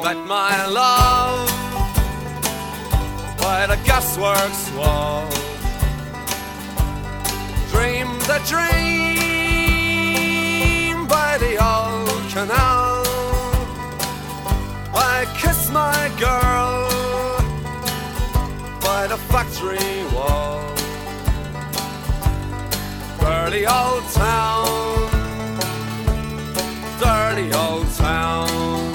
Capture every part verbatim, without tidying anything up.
met my love by the gasworks wall. Dreamed a dream by the old canal. I kissed my girl by the factory wall. Dirty old town, dirty old town.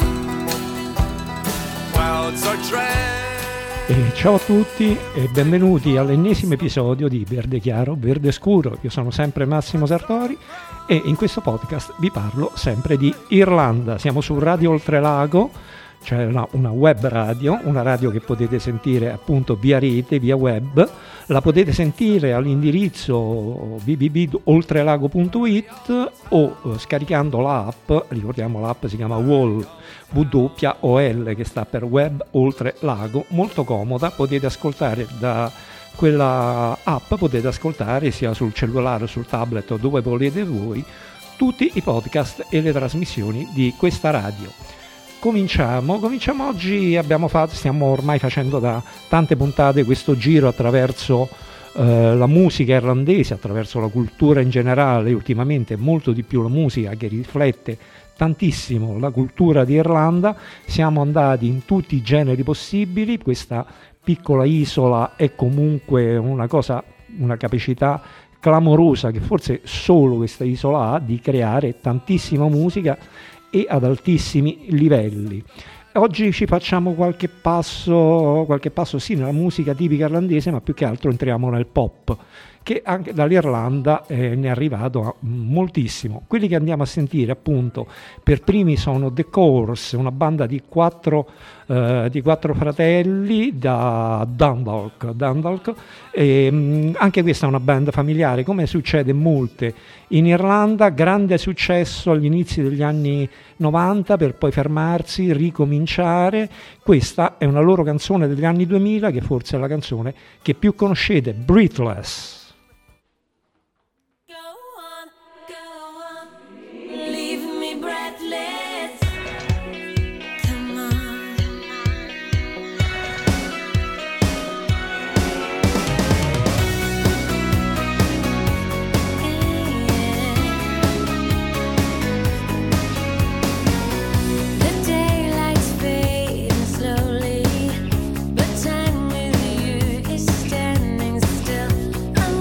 Clouds are dread. E ciao a tutti e benvenuti all'ennesimo episodio di Verde Chiaro, Verde Scuro. Io sono sempre Massimo Sartori e in questo podcast vi parlo sempre di Irlanda. Siamo su Radio Oltrelago, cioè una, una web radio, una radio che potete sentire appunto via rete, via web. La potete sentire all'indirizzo w w w punto oltrelago punto i t o eh, scaricando l'app. Ricordiamo, l'app si chiama WOL, W O L, che sta per Web Oltre Lago, molto comoda. Potete ascoltare da quella app, potete ascoltare sia sul cellulare, sul tablet o dove volete voi tutti i podcast e le trasmissioni di questa radio. Cominciamo, cominciamo oggi, abbiamo fatto, stiamo ormai facendo da tante puntate questo giro attraverso eh, la musica irlandese, attraverso la cultura in generale, ultimamente molto di più la musica che riflette tantissimo la cultura di Irlanda. Siamo andati in tutti i generi possibili. Questa piccola isola è comunque una cosa, una capacità clamorosa che forse solo questa isola ha di creare tantissima musica e ad altissimi livelli. Oggi ci facciamo qualche passo, qualche passo sì nella musica tipica irlandese, ma più che altro entriamo nel pop, che anche dall'Irlanda eh, ne è arrivato a moltissimo. Quelli che andiamo a sentire appunto per primi sono The Corrs, una banda di quattro, eh, di quattro fratelli da Dundalk, Dundalk. E, mh, anche questa è una band familiare, come succede molte in Irlanda. Grande successo agli inizi degli anni novanta per poi fermarsi, ricominciare. Questa è una loro canzone degli anni duemila, che forse è la canzone che più conoscete, Breathless. Slowly, but time with you is standing still. I'm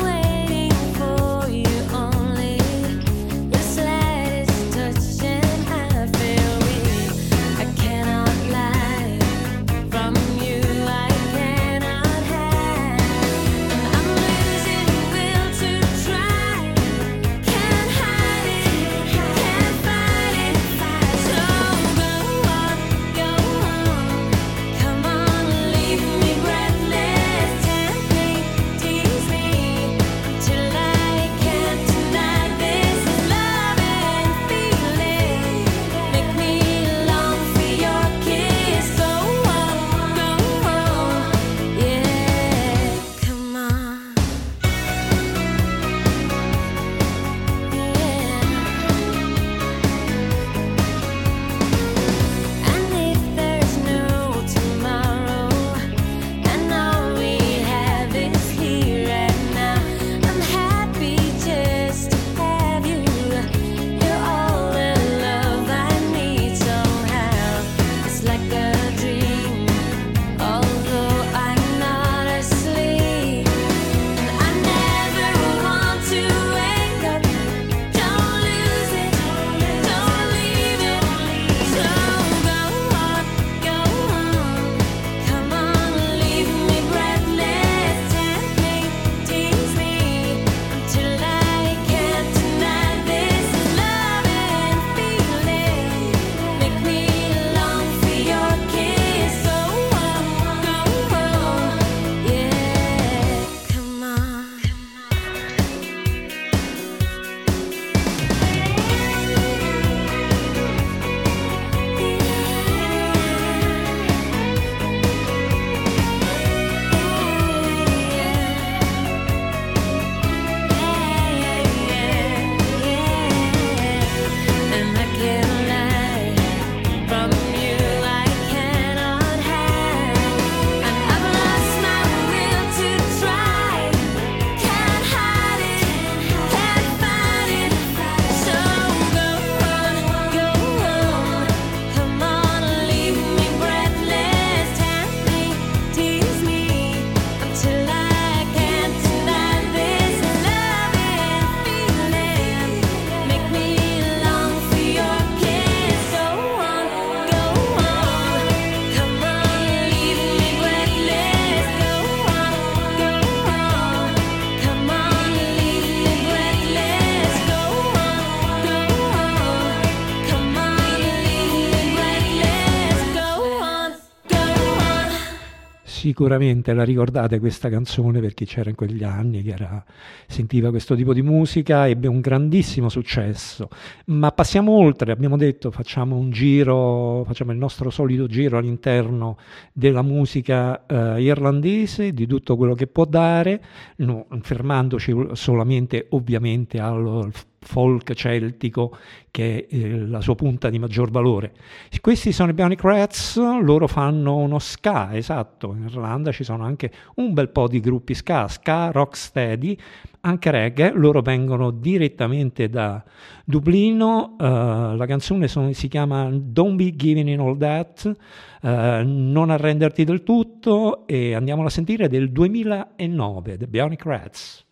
sicuramente la ricordate questa canzone per chi c'era in quegli anni, che era, sentiva questo tipo di musica, ebbe un grandissimo successo. Ma passiamo oltre, abbiamo detto facciamo un giro, facciamo il nostro solito giro all'interno della musica eh, irlandese, di tutto quello che può dare, no, fermandoci solamente ovviamente al folk celtico, che è eh, la sua punta di maggior valore. Questi sono i Bionic Rats, loro fanno uno ska, esatto, in Irlanda ci sono anche un bel po' di gruppi ska, ska, rocksteady, anche reggae, loro vengono direttamente da Dublino, uh, la canzone sono, si chiama Don't Be Giving in All That, uh, non arrenderti del tutto, e andiamola a sentire, del duemilanove, The Bionic Rats.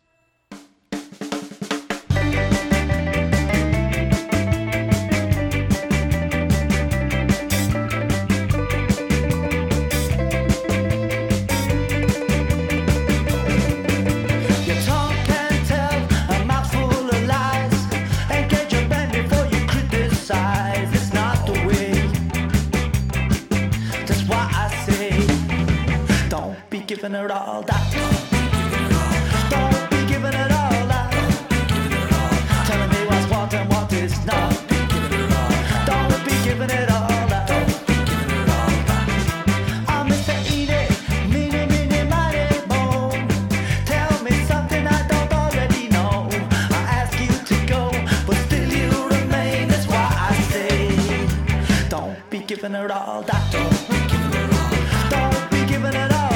Giving it all that. Don't be giving it all that. Telling me what's what and what is not. Don't be giving it all that. I'm Mister Edie, meeny, meeny, mighty mo. Tell me something I don't already know. I ask you to go, but still you remain. That's why I say, don't be giving it all that. Don't be giving it all.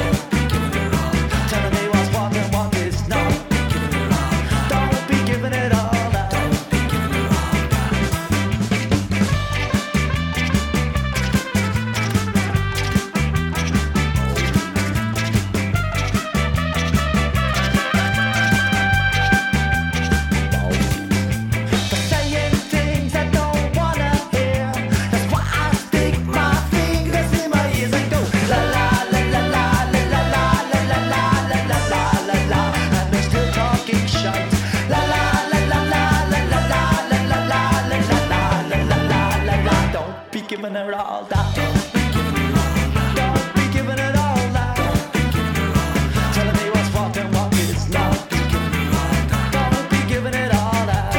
Giving it all that. Don't be giving it all that. Telling me what's what and what is not. Don't be giving it all that.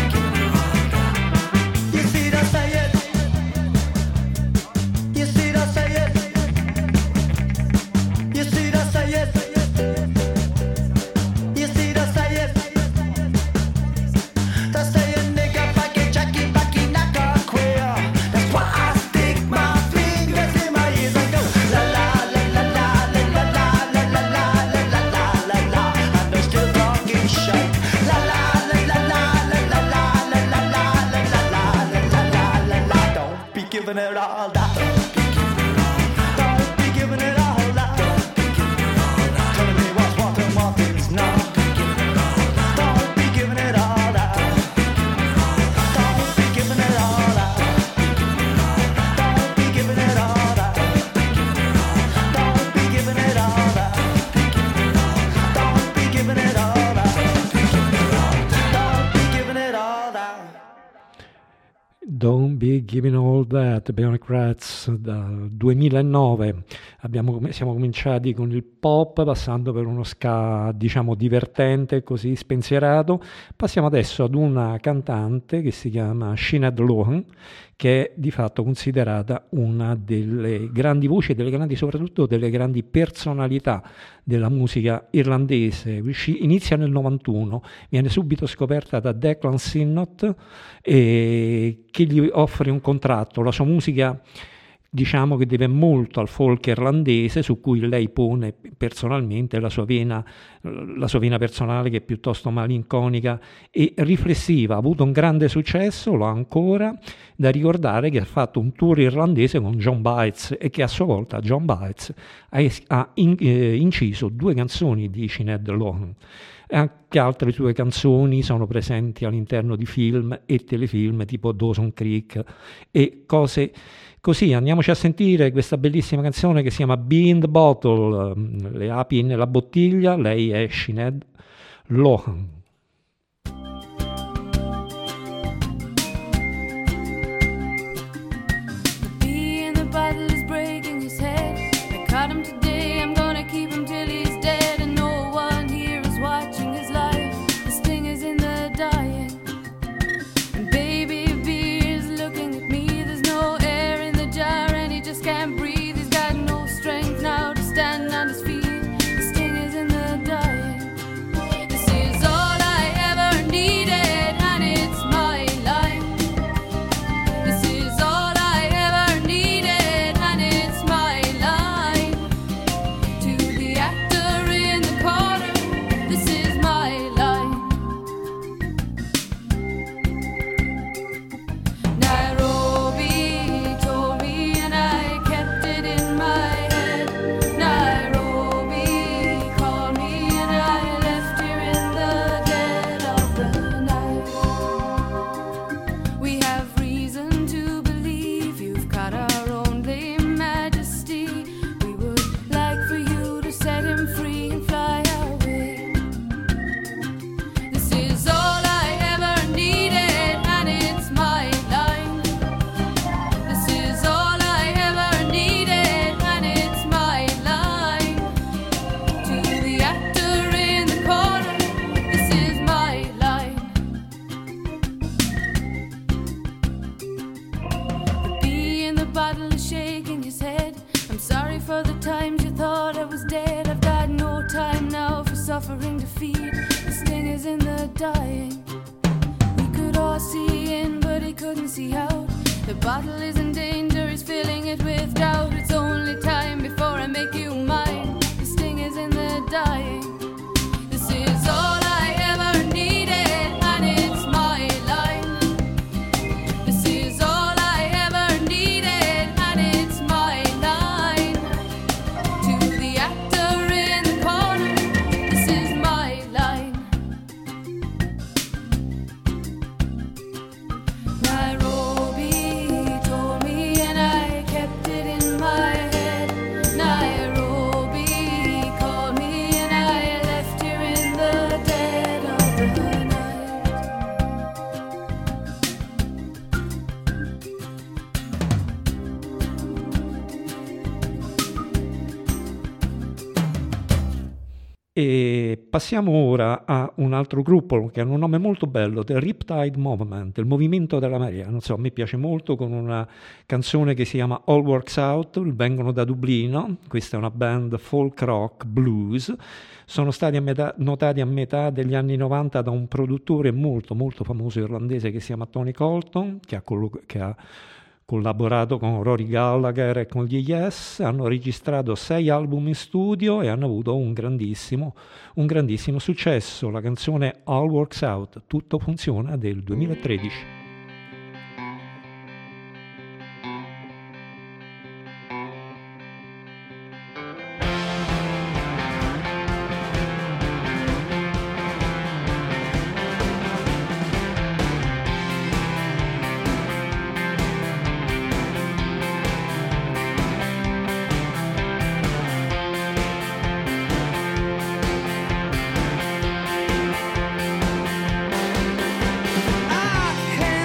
You see that say it. You see that say it. You see that say it. You see that say it. That's saying nigga back in Jackie back in Naka queer. That's why I giving it all that. Don't be giving it all that. Telling me what's what and what is not. Don't be giving it all that. Don't be giving it all that. Don't be giving it all that. Don't be giving it all that. Don't be giving it all that. Don't be giving it all that. Don't Be Giving All That, Bionic Rats, dal duemilanove. Abbiamo, siamo cominciati con il pop, passando per uno ska, diciamo, divertente, così spensierato. Passiamo adesso ad una cantante che si chiama Sinead Lohan, che è di fatto considerata una delle grandi voci e delle grandi, soprattutto delle grandi personalità della musica irlandese. Inizia nel novantuno, viene subito scoperta da Declan Sinnott, e che gli offre un contratto. La sua musica, diciamo che deve molto al folk irlandese, su cui lei pone personalmente la sua vena, la sua vena personale, che è piuttosto malinconica e riflessiva. Ha avuto un grande successo, lo ha ancora. Da ricordare che ha fatto un tour irlandese con John Baez, e che a sua volta John Baez ha, ha in, eh, inciso due canzoni di Sinead Lohan. Anche altre sue canzoni sono presenti all'interno di film e telefilm tipo Dawson Creek e cose così. Andiamoci a sentire questa bellissima canzone che si chiama Bee in the Bottle, le api nella bottiglia. Lei è Sinead Lohan. The bee in the bottle is breaking his head. I caught him today suffering defeat. The sting is in the dying. We could all see in, but he couldn't see out. The bottle is in danger, he's filling it with doubt. It's only time before I make you mine. The sting is in the dying. This is all I ever needed, and it's my line. This is all I ever needed, and it's my line. To the actor in the corner, this is my line. Nairobi told me and I kept it in my head. Nairobi called me and I left here in the dead of the night. E passiamo ora a un altro gruppo che ha un nome molto bello, The Riptide Movement, il movimento della marea. Non so, a me piace molto, con una canzone che si chiama All Works Out. Vengono da Dublino, questa è una band folk rock blues. Sono stati a metà, notati a metà degli anni novanta da un produttore molto molto famoso irlandese che si chiama Tony Colton, che ha, collo- che ha collaborato con Rory Gallagher e con gli Yes. Hanno registrato sei album in studio e hanno avuto un grandissimo, un grandissimo successo. La canzone All Works Out, Tutto funziona, del duemilatredici. I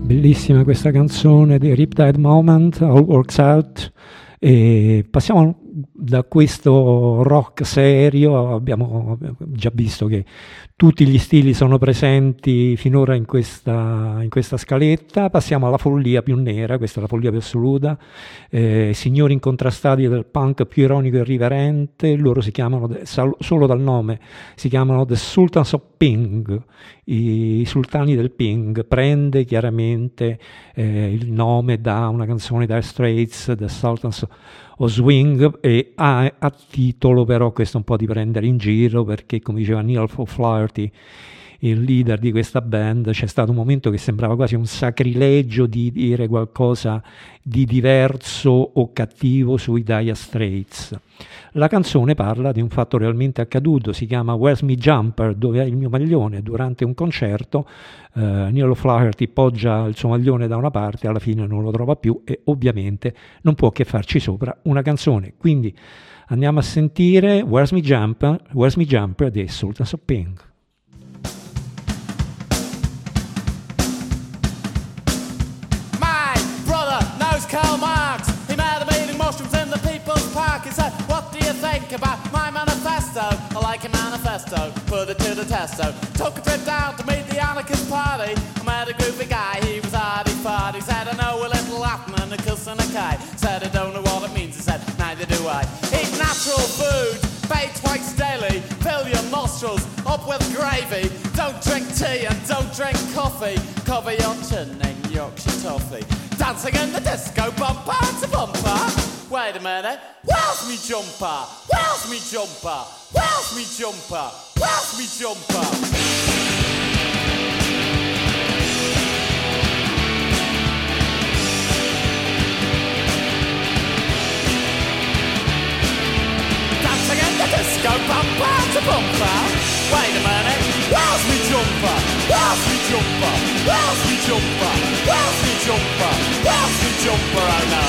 Bellissima questa canzone di Riptide Moment, All Works Out. E passiamo da questo rock serio, abbiamo già visto che tutti gli stili sono presenti finora in questa, in questa scaletta, passiamo alla follia più nera, questa è la follia più assoluta, eh, signori incontrastati del punk più ironico e irriverente, loro si chiamano, solo dal nome, si chiamano The Sultans of Ping, i, i sultani del ping, prende chiaramente eh, il nome da una canzone da Straits, The Sultans o Swing, e ha a titolo però questo un po' di prendere in giro, perché come diceva Neil O'Flaherty, il leader di questa band, c'è stato un momento che sembrava quasi un sacrilegio di dire qualcosa di diverso o cattivo sui Dire Straits. La canzone parla di un fatto realmente accaduto, si chiama Where's Me Jumper, dove è il mio maglione. Durante un concerto eh, Neil O'Flaherty poggia il suo maglione da una parte, alla fine non lo trova più e ovviamente non può che farci sopra una canzone. Quindi andiamo a sentire Where's Me Jumper, Where's Me Jumper dei Sultans of Ping. Karl Marx, he made a meeting mushrooms in the People's Park. He said, what do you think about my manifesto? I like a manifesto, put it to the testo. Took a trip down to meet the anarchist party. I met a groovy guy, he was hardy-fardy. Said, I know a little Latin and a cuss and a kai. Said, I don't know what it means. He said, neither do I. Eat natural food, bathe twice daily. Fill your nostrils up with gravy. Don't drink tea and don't drink coffee. Cover your chin in Yorkshire toffee. Dancing in the disco, bumper to bumper. Wait a minute, where's me jumper? Where's me jumper? Where's me jumper? Where's me jumper? Dancing in the disco, bumper to bumper. Wait a minute, where's me jumper? Where's me jumper? Where's me jumper? Where's me jumper? Where's me jumper? Oh no.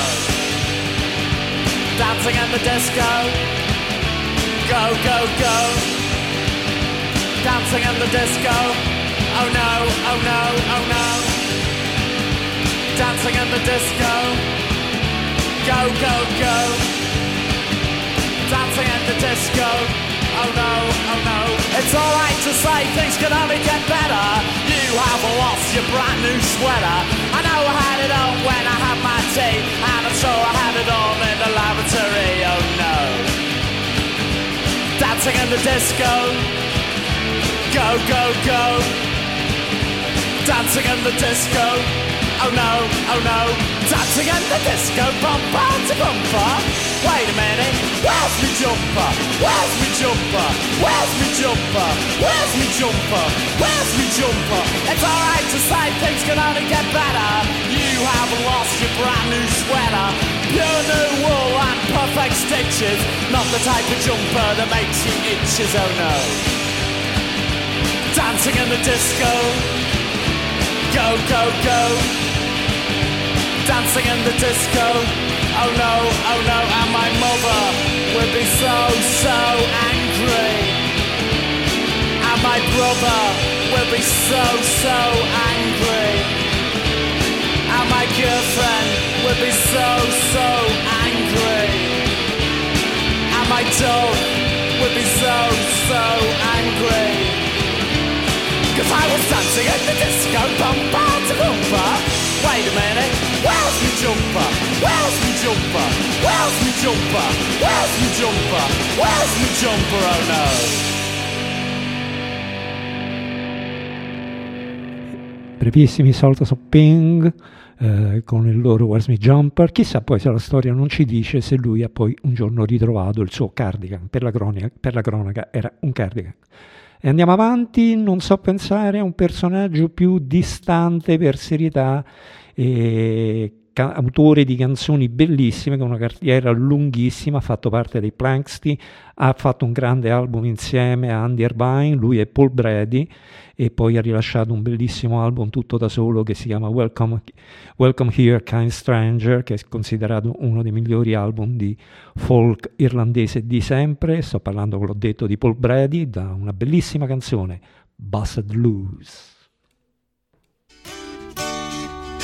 Dancing in the disco. Go, go, go. Dancing in the disco. Oh no, oh no, oh no. Dancing in the disco. Go, go, go. Dancing in the disco. Oh no, oh no. It's alright to say things can only get better. You have lost your brand new sweater. I know I had it on when I had my tea, and I'm sure I had it on in the lavatory. Oh no. Dancing in the disco. Go, go, go. Dancing in the disco. Oh no, oh no. Dancing in the disco. Bumper to bumper. Wait a minute, where's me jumper? Where's me jumper? Where's me jumper? Where's me jumper? Where's me jumper? It's alright to say things can only get better. You have lost your brand new sweater. Pure new wool and perfect stitches. Not the type of jumper that makes you itches, oh no. Dancing in the disco. Go, go, go. Dancing in the disco. Oh no, oh no, and my mother would be so, so angry. And my brother would be so, so angry. And my girlfriend would be so, so angry. And my dog would be so, so angry. Cause I was dancing in the disco, bumper to bumper. Wait a minute, where's me jumper? Where's me jumper? Where's me jumper? Where's me jumper? Where's me jumper? Oh no. Brevissimi Sultans of Ping eh, con il loro Where's Me Jumper. Chissà poi se la storia non ci dice se lui ha poi un giorno ritrovato il suo cardigan. Per la cronaca, per la cronaca era un cardigan. E andiamo avanti, non so pensare a un personaggio più distante per serietà, e ca- autore di canzoni bellissime, con una carriera lunghissima, ha fatto parte dei Planksty, ha fatto un grande album insieme a Andy Irvine, lui è Paul Brady, e poi ha rilasciato un bellissimo album tutto da solo che si chiama Welcome, Welcome Here Kind Stranger, che è considerato uno dei migliori album di folk irlandese di sempre. Sto parlando, come l'ho detto, di Paul Brady, da una bellissima canzone, Busted Loose.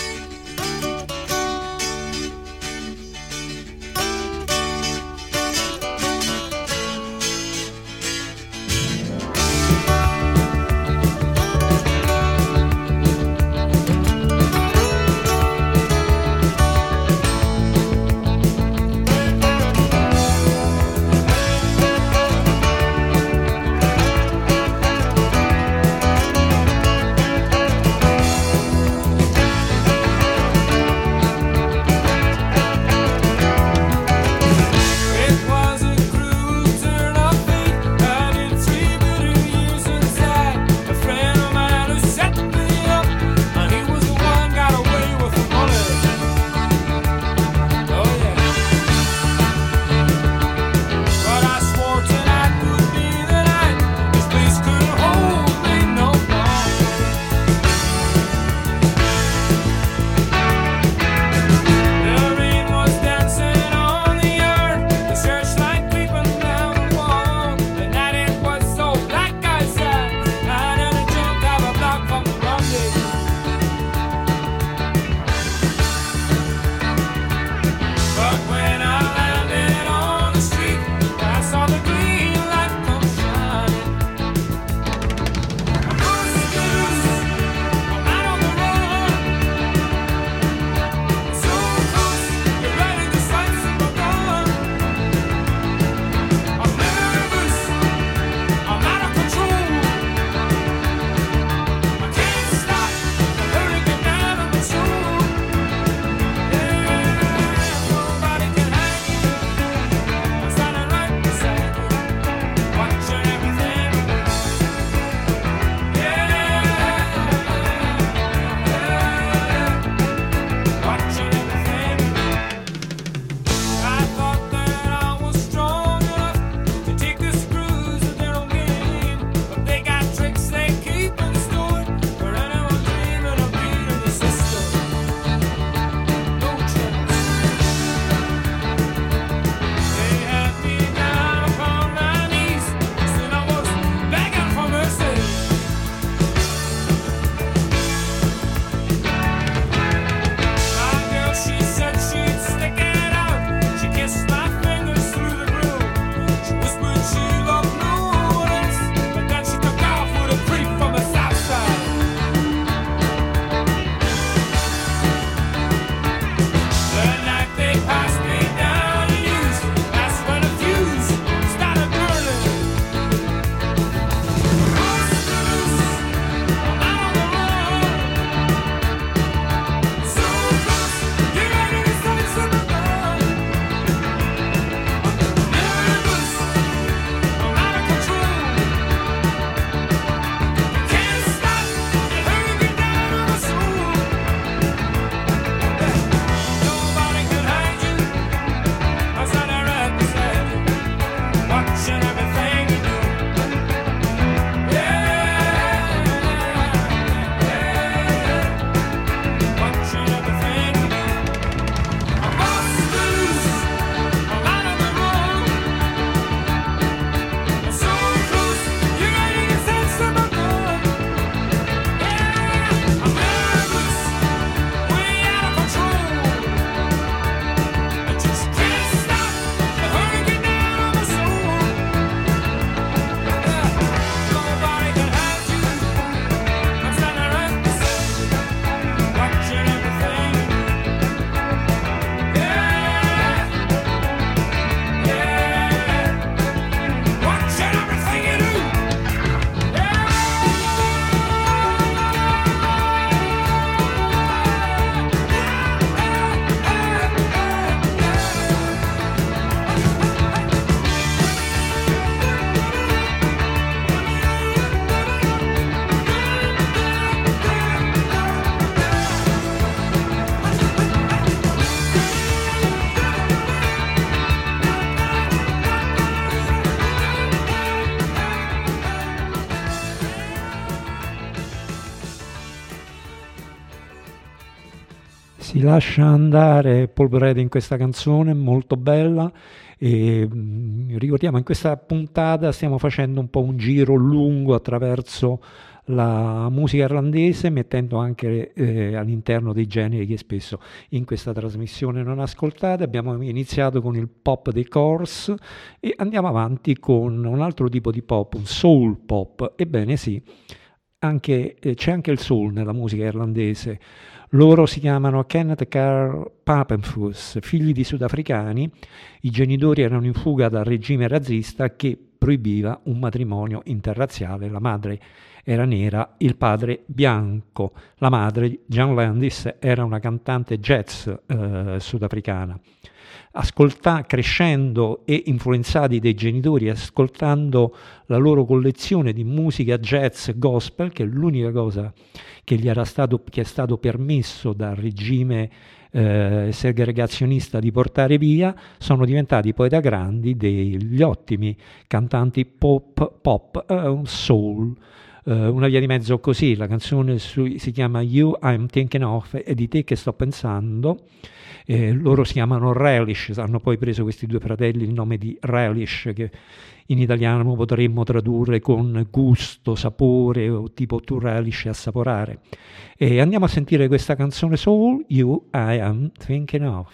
Si lascia andare Paul Brady in questa canzone molto bella e mh, ricordiamo in questa puntata stiamo facendo un po' un giro lungo attraverso la musica irlandese, mettendo anche eh, all'interno dei generi che spesso in questa trasmissione non ascoltate. Abbiamo iniziato con il pop dei Corrs e andiamo avanti con un altro tipo di pop, un soul pop. Ebbene sì, anche, eh, c'è anche il soul nella musica irlandese. Loro si chiamano Kenneth Carl Papenfuss, figli di sudafricani. I genitori erano in fuga dal regime razzista che proibiva un matrimonio interrazziale. La madre era nera, il padre bianco. La madre, Jan Landis, era una cantante jazz eh, sudafricana. Ascolta, crescendo e influenzati dai genitori, ascoltando la loro collezione di musica jazz gospel, che è l'unica cosa che gli era stato, che è stato permesso dal regime eh, segregazionista di portare via, sono diventati poi da grandi degli ottimi cantanti pop, pop uh, soul. Uh, una via di mezzo così. La canzone su, si chiama You I'm Thinking Of, è di te che sto pensando. Eh, loro si chiamano Relish, hanno poi preso questi due fratelli il nome di Relish, che in italiano potremmo tradurre con gusto, sapore, o tipo to relish, assaporare. E andiamo a sentire questa canzone soul, You I Am Thinking Of.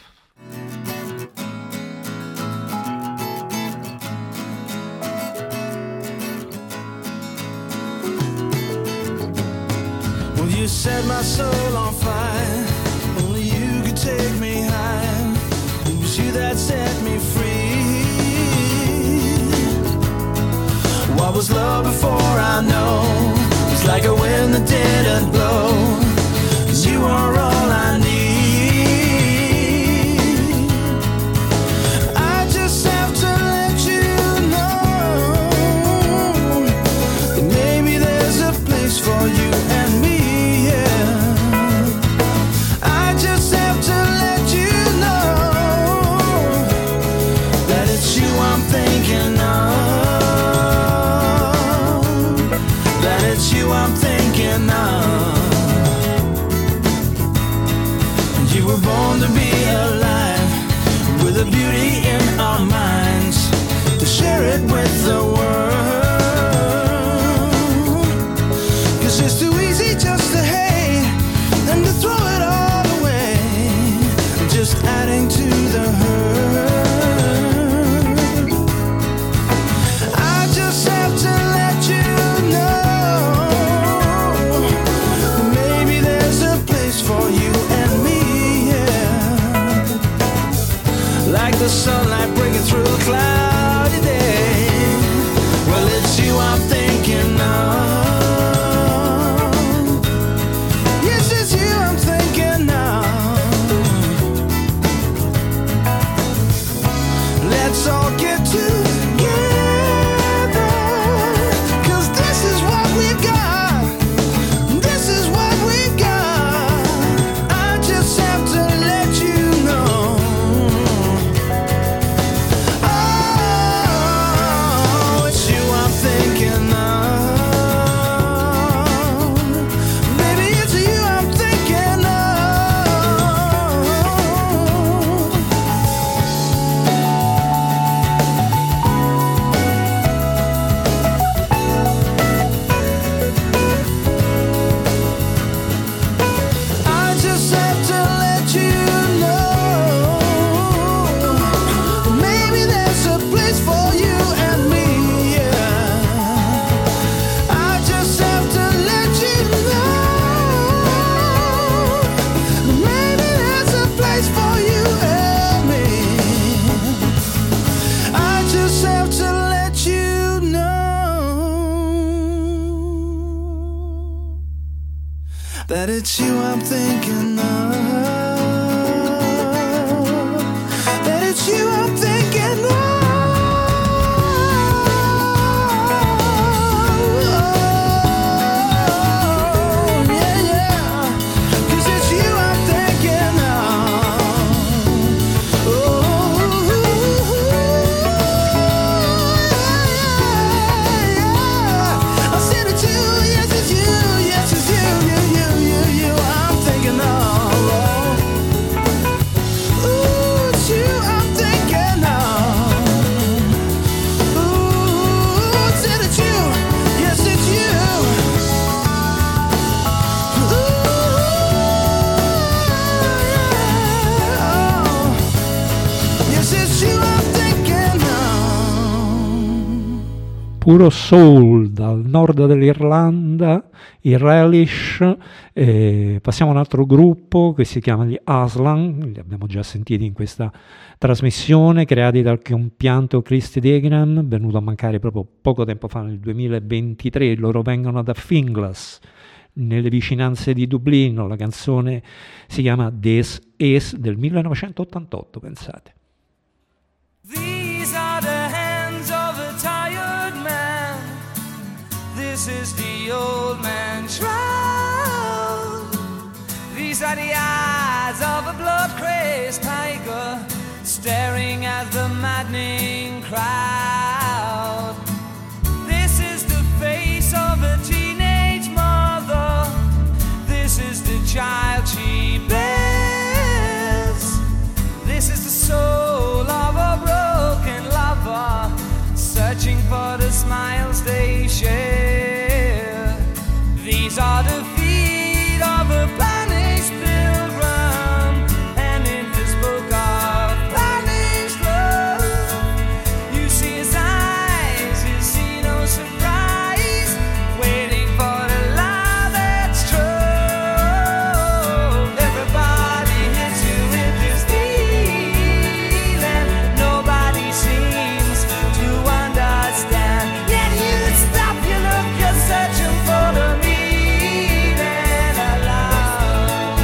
Well, you set my soul on fire. Only you could take me high. It was you that set me free. What was love before I know? It's like a wind that didn't blow. 'Cause you are all I need. I just have to let you know that maybe there's a place for you and me. I'm thinking of. You were born to be alive, with a beauty in our minds, to share it with the world. 'Cause it's too easy just to hate and to throw it all away, just adding to the hurt. I just have to let you know for you and me, yeah. Like the sunlight breaking through a cloudy day. Well, it's you I'm thinking of. Yes, it's you I'm thinking of. Let's all get together, 'cause this is what we've got. This is what we've got. That it's you I'm thinking of. That it's you I'm thinking of. Oh, yeah, yeah. 'Cause it's you I'm thinking of. Oh, yeah, yeah. I said it's you, yes it's you, yes it's you, you, you. I'm thinking of. puro soul dal nord dell'Irlanda, i Relish. Eh, passiamo a un altro gruppo che si chiama gli Aslan, li abbiamo già sentiti in questa trasmissione, creati dal compianto Christy Dagenham, venuto a mancare proprio poco tempo fa, nel duemilaventitré. Loro vengono da Finglas, nelle vicinanze di Dublino. La canzone si chiama This Is del millenovecentottantotto, pensate. These are the hands of a tired man. This is the old man's shroud. These are the eyes of a blood-crazed tiger staring at the maddening crowd. This is the face of a teenage mother. This is the child she bears. This is the soul of a broken lover, searching for the smiles they share. These are the feet of a banished pilgrim, and in his book of banished love, you see his eyes, you see no surprise, waiting for the love that's true. Everybody hits you with this feeling, nobody seems to understand. Yet you stop, you look, you're searching for the meaning of love.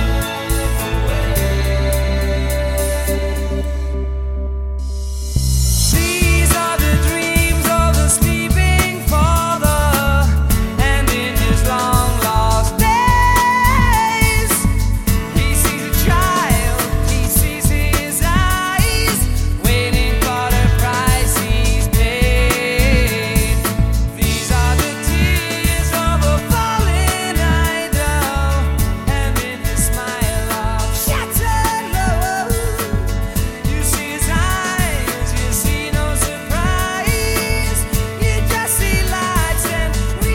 These are the dreams of a sleeping father, and in his long lost days, he sees a child, he sees his eyes, waiting for the price he's paid. These are the tears of a fallen idol, and in his smile of shattered love, you see his eyes, you see no surprise, you just see lights and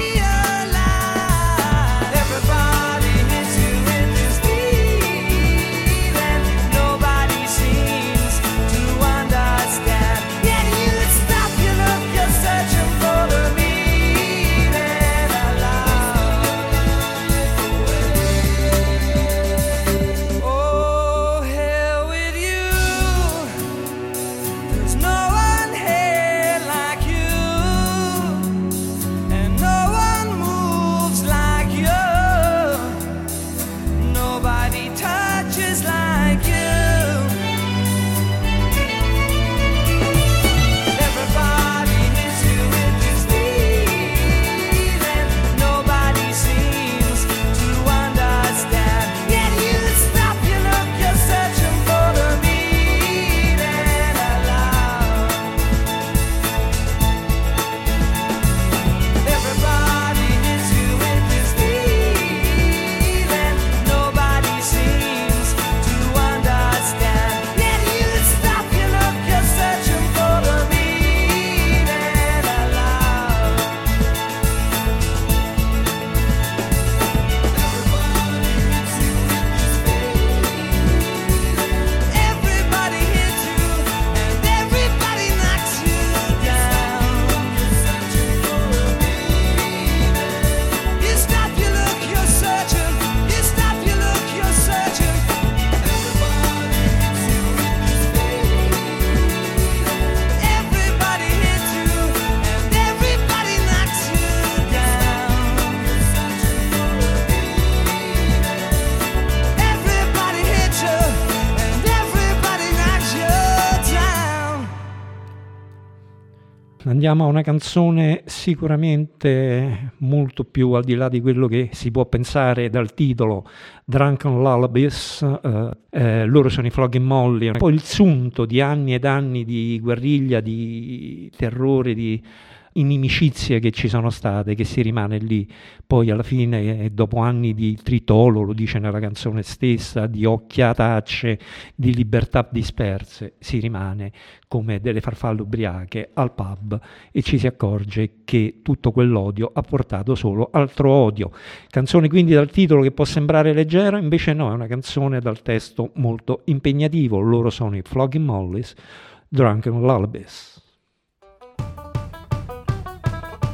realize. Everybody hits you with this feeling, nobody seems to understand. Yet you stop, you look, you're searching for the meaning of love. Oh, hell with you. There's no one here like you, and no one moves like you. Nobody touches like you. Everybody hits you with this feeling, nobody seems to understand. Yet you stop, you look, you're searching for the meaning of love. Everybody hits you with this feeling, nobody seems to understand. Yet you stop, you look, you're searching for the meaning of love. Everybody hits you, and everybody knocks you down. You stop, you look, you're searching. You stop, you look, you're searching. Everybody hits you, and everybody knocks you down. Everybody hits you, and everybody knocks you down. Andiamo a una canzone sicuramente molto più al di là di quello che si può pensare dal titolo, Drunken Lullabies. Eh, eh, loro sono i Flogging Molly, un po' il sunto di anni ed anni di guerriglia, di terrore, di inimicizie che ci sono state, che si rimane lì. Poi alla fine, eh, dopo anni di tritolo, lo dice nella canzone stessa, di occhiatacce, di libertà disperse, si rimane come delle farfalle ubriache al pub e ci si accorge che tutto quell'odio ha portato solo altro odio. Canzone quindi dal titolo che può sembrare leggero, invece no, è una canzone dal testo molto impegnativo. Loro sono i Flogging Mollies, Drunken Lullabies.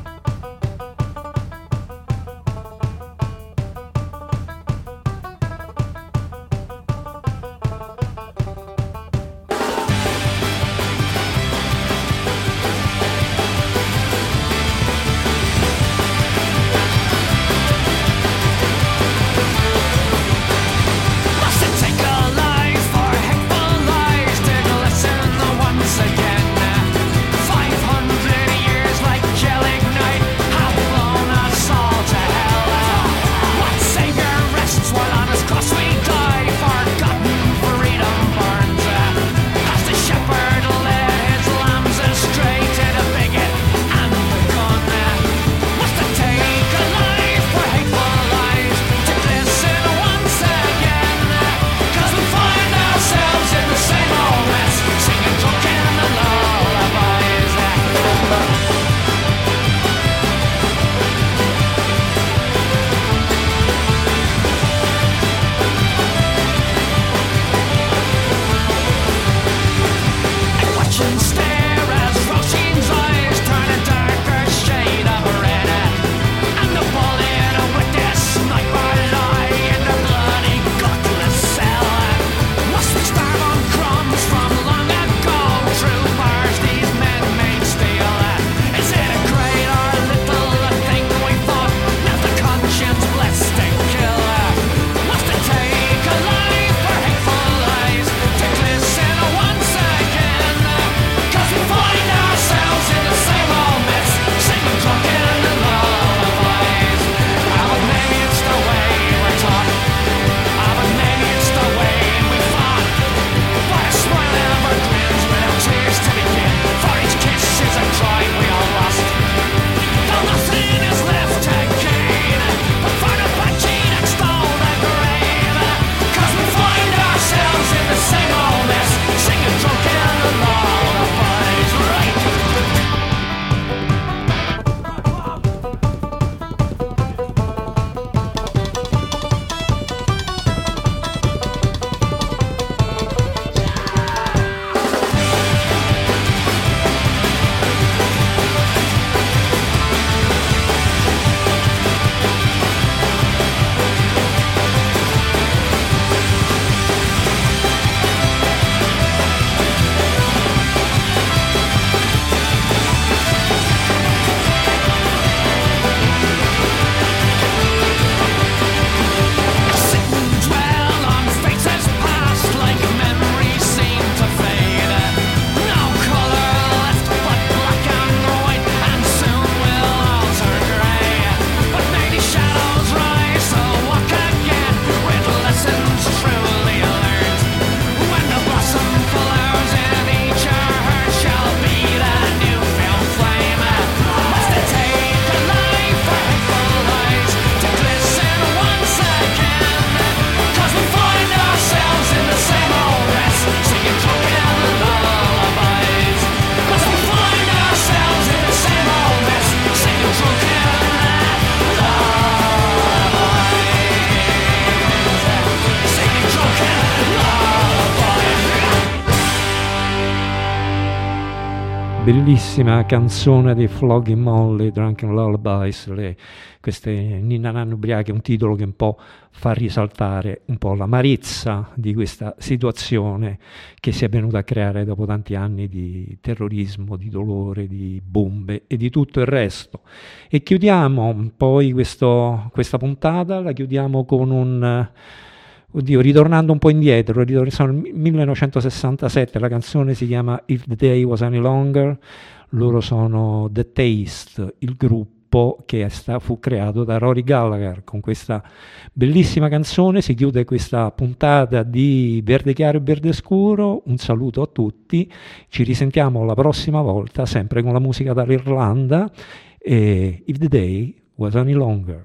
bellissima canzone dei Flogging Molly, Drunken Lullabies, le, queste ninna nanne ubriache, un titolo che un po' fa risaltare un po' l'amarezza di questa situazione che si è venuta a creare dopo tanti anni di terrorismo, di dolore, di bombe e di tutto il resto. E chiudiamo poi questo, questa puntata, la chiudiamo con un... Oddio, ritornando un po' indietro, siamo nel millenovecentosessantasette, la canzone si chiama If the Day Was Any Longer, loro sono The Taste, il gruppo che è sta, fu creato da Rory Gallagher. Con questa bellissima canzone si chiude questa puntata di Verde Chiaro e Verde Scuro, un saluto a tutti, ci risentiamo la prossima volta, sempre con la musica dall'Irlanda, e If the Day Was Any Longer.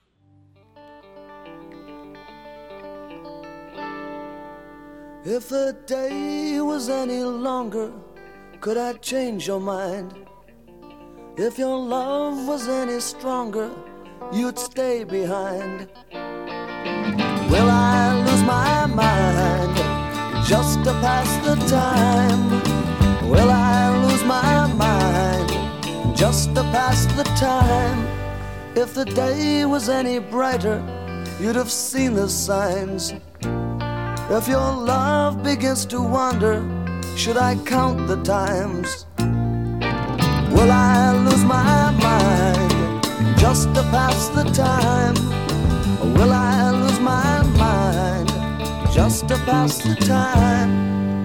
If the day was any longer, could I change your mind? If your love was any stronger, you'd stay behind. Will I lose my mind just to pass the time? Will I lose my mind just to pass the time? If the day was any brighter, you'd have seen the signs. If your love begins to wander, should I count the times? Will I lose my mind just to pass the time? Or will I lose my mind just to pass the time?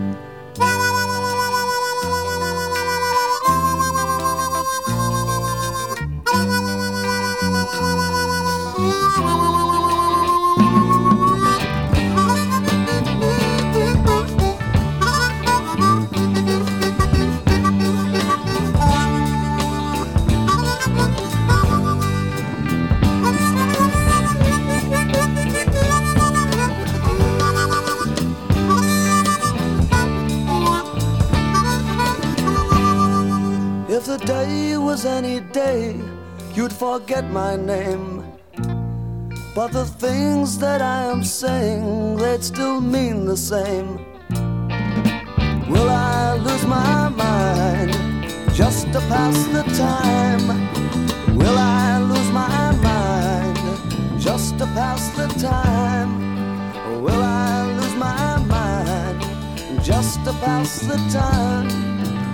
If the day was any day, you'd forget my name. But the things that I am saying, they'd still mean the same. Will I lose my mind just to pass the time? Will I lose my mind just to pass the time? Or will I lose my mind just to pass the time?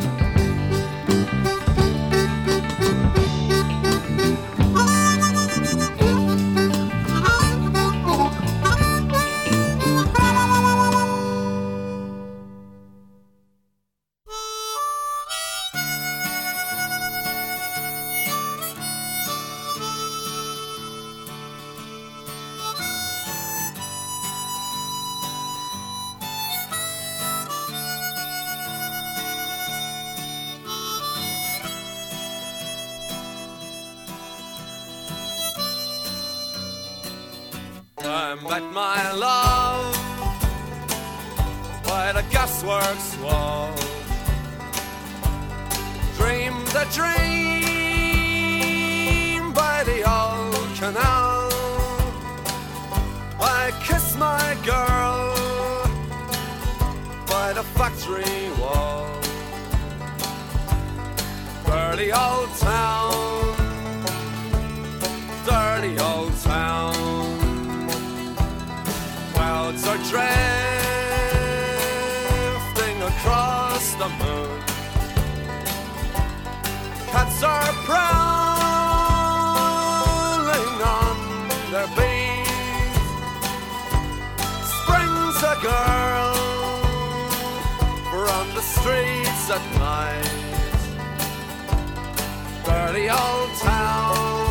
I met my love by the gasworks wall. Dreamed a dream by the old canal. I kissed my girl by the factory wall. Dirty old town, dirty old town. Clouds are drifting across the moon. Cats are prowling on their beat. Springs a girl from the streets at night. Dirty old town,